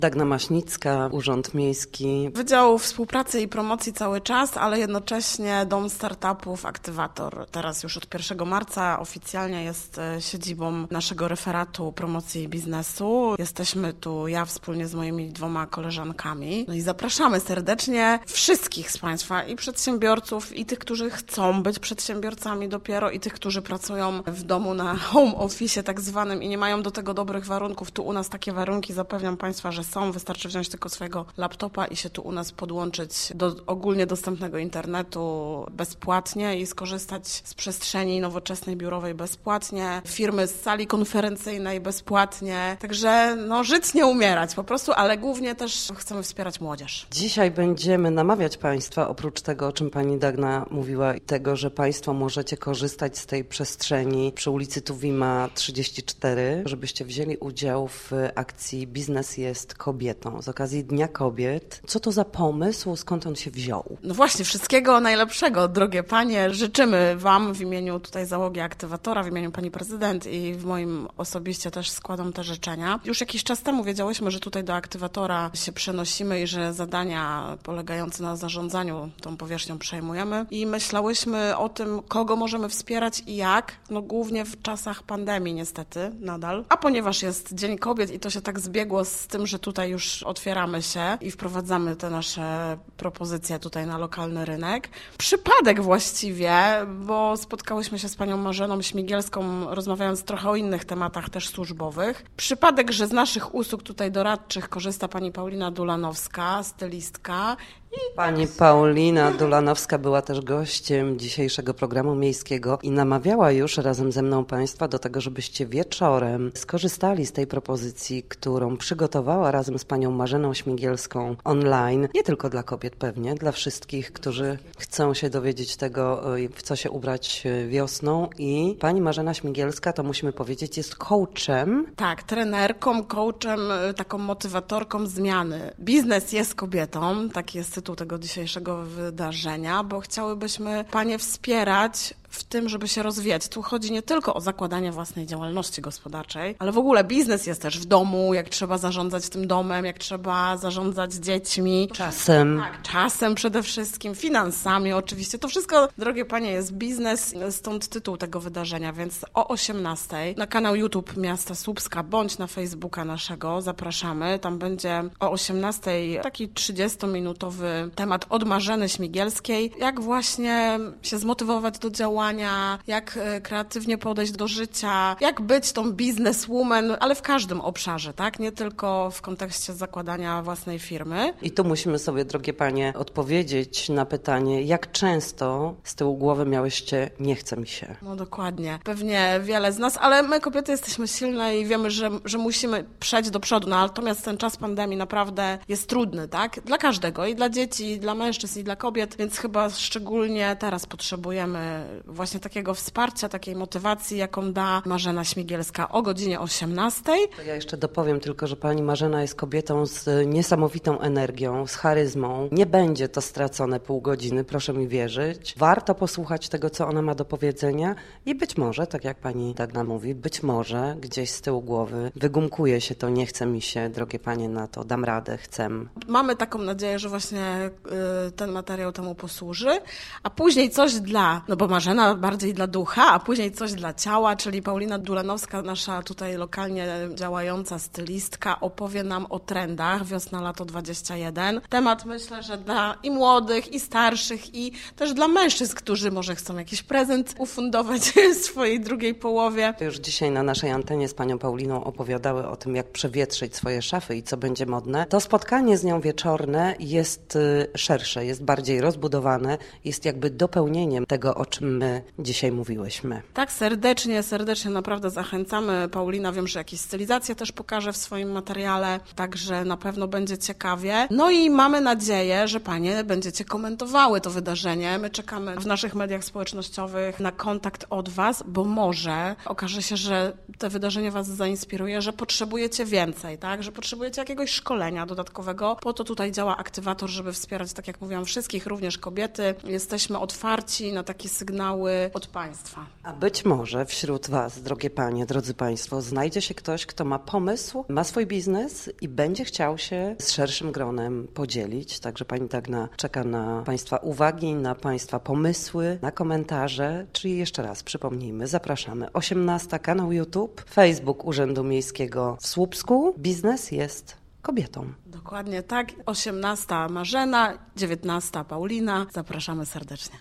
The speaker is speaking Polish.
Dagna Maśnicka, Urząd Miejski. Wydział Współpracy i Promocji cały czas, ale jednocześnie Dom Startupów Aktywator. Teraz już od 1 marca oficjalnie jest siedzibą naszego referatu promocji biznesu. Jesteśmy tu ja wspólnie z moimi 2 koleżankami. No i zapraszamy serdecznie wszystkich z Państwa, i przedsiębiorców, i tych, którzy chcą być przedsiębiorcami dopiero, i tych, którzy pracują w domu na home office tak zwanym i nie mają do tego dobrych warunków. Tu u nas takie warunki, zapewniam Państwa, że są. Wystarczy wziąć tylko swojego laptopa i się tu u nas podłączyć do ogólnie dostępnego internetu bezpłatnie i skorzystać z przestrzeni nowoczesnej, biurowej bezpłatnie, firmy z sali konferencyjnej bezpłatnie. Także żyć, nie umierać po prostu, ale głównie też chcemy wspierać młodzież. Dzisiaj będziemy namawiać Państwa, oprócz tego, o czym Pani Dagna mówiła, i tego, że Państwo możecie korzystać z tej przestrzeni przy ulicy Tuwima 34, żebyście wzięli udział w akcji Biznes jest kobietą z okazji Dnia Kobiet. Co to za pomysł? Skąd on się wziął? No właśnie, wszystkiego najlepszego, drogie panie. Życzymy Wam w imieniu tutaj załogi Aktywatora, w imieniu Pani Prezydent i w moim osobiście też składam te życzenia. Już jakiś czas temu wiedziałyśmy, że tutaj do Aktywatora się przenosimy i że zadania polegające na zarządzaniu tą powierzchnią przejmujemy i myślałyśmy o tym, kogo możemy wspierać i jak. Głównie w czasach pandemii niestety nadal. A ponieważ jest Dzień Kobiet i to się tak zbiegło z tym, że tutaj już otwieramy się i wprowadzamy te nasze propozycje tutaj na lokalny rynek. Przypadek właściwie, bo spotkałyśmy się z panią Marzeną Śmigielską, rozmawiając trochę o innych tematach też służbowych. Przypadek, że z naszych usług tutaj doradczych korzysta pani Paulina Dulanowska, stylistka. Pani Paulina Dulanowska była też gościem dzisiejszego programu miejskiego i namawiała już razem ze mną Państwa do tego, żebyście wieczorem skorzystali z tej propozycji, którą przygotowała razem z panią Marzeną Śmigielską online. Nie tylko dla kobiet pewnie, dla wszystkich, którzy chcą się dowiedzieć tego, w co się ubrać wiosną. I pani Marzena Śmigielska, to musimy powiedzieć, jest coachem. Tak, trenerką, coachem, taką motywatorką zmiany. Biznes jest kobietą, taki jest tytuł tego dzisiejszego wydarzenia, bo chciałybyśmy panie wspierać w tym, żeby się rozwijać. Tu chodzi nie tylko o zakładanie własnej działalności gospodarczej, ale w ogóle biznes jest też w domu, jak trzeba zarządzać tym domem, jak trzeba zarządzać dziećmi. Czasem. Tak, czasem przede wszystkim, finansami oczywiście. To wszystko, drogie panie, jest biznes, stąd tytuł tego wydarzenia, więc o 18:00 na kanał YouTube Miasta Słupska bądź na Facebooka naszego zapraszamy. Tam będzie o 18:00 taki 30-minutowy temat od Marzeny Śmigielskiej, jak właśnie się zmotywować do działania, jak kreatywnie podejść do życia, jak być tą bizneswoman, ale w każdym obszarze, tak? Nie tylko w kontekście zakładania własnej firmy. I tu musimy sobie, drogie panie, odpowiedzieć na pytanie, jak często z tyłu głowy miałyście nie chce mi się. No dokładnie. Pewnie wiele z nas, ale my kobiety jesteśmy silne i wiemy, że musimy przejść do przodu. Natomiast ten czas pandemii naprawdę jest trudny, tak? Dla każdego, i dla dzieci, i dla mężczyzn, i dla kobiet, więc chyba szczególnie teraz potrzebujemy właśnie takiego wsparcia, takiej motywacji, jaką da Marzena Śmigielska o godzinie 18:00. To ja jeszcze dopowiem tylko, że pani Marzena jest kobietą z niesamowitą energią, z charyzmą. Nie będzie to stracone pół godziny, proszę mi wierzyć. Warto posłuchać tego, co ona ma do powiedzenia i być może, tak jak pani Dagna mówi, być może gdzieś z tyłu głowy wygumkuje się to, nie chce mi się, drogie panie, na to, dam radę, chcę. Mamy taką nadzieję, że właśnie ten materiał temu posłuży, a później coś bo Marzena bardziej dla ducha, a później coś dla ciała, czyli Paulina Dulanowska, nasza tutaj lokalnie działająca stylistka, opowie nam o trendach wiosna-lato 21. Temat myślę, że dla i młodych, i starszych, i też dla mężczyzn, którzy może chcą jakiś prezent ufundować swojej drugiej połowie. Już dzisiaj na naszej antenie z panią Pauliną opowiadały o tym, jak przewietrzyć swoje szafy i co będzie modne. To spotkanie z nią wieczorne jest szersze, jest bardziej rozbudowane, jest jakby dopełnieniem tego, o czym my dzisiaj mówiłyśmy. Tak, serdecznie naprawdę zachęcamy. Paulina, wiem, że jakieś stylizacje też pokaże w swoim materiale, także na pewno będzie ciekawie. No i mamy nadzieję, że panie będziecie komentowały to wydarzenie. My czekamy w naszych mediach społecznościowych na kontakt od was, bo może okaże się, że to wydarzenie was zainspiruje, że potrzebujecie więcej, tak? Że potrzebujecie jakiegoś szkolenia dodatkowego. Po to tutaj działa Aktywator, żeby wspierać, tak jak mówiłam, wszystkich, również kobiety. Jesteśmy otwarci na takie sygnały sygnały od państwa. A być może wśród Was, drogie panie, drodzy państwo, znajdzie się ktoś, kto ma pomysł, ma swój biznes i będzie chciał się z szerszym gronem podzielić. Także pani Dagna czeka na Państwa uwagi, na Państwa pomysły, na komentarze. Czyli jeszcze raz przypomnijmy, zapraszamy. 18 kanał YouTube, Facebook Urzędu Miejskiego w Słupsku. Biznes jest kobietą. Dokładnie tak. 18 Marzena, 19 Paulina. Zapraszamy serdecznie.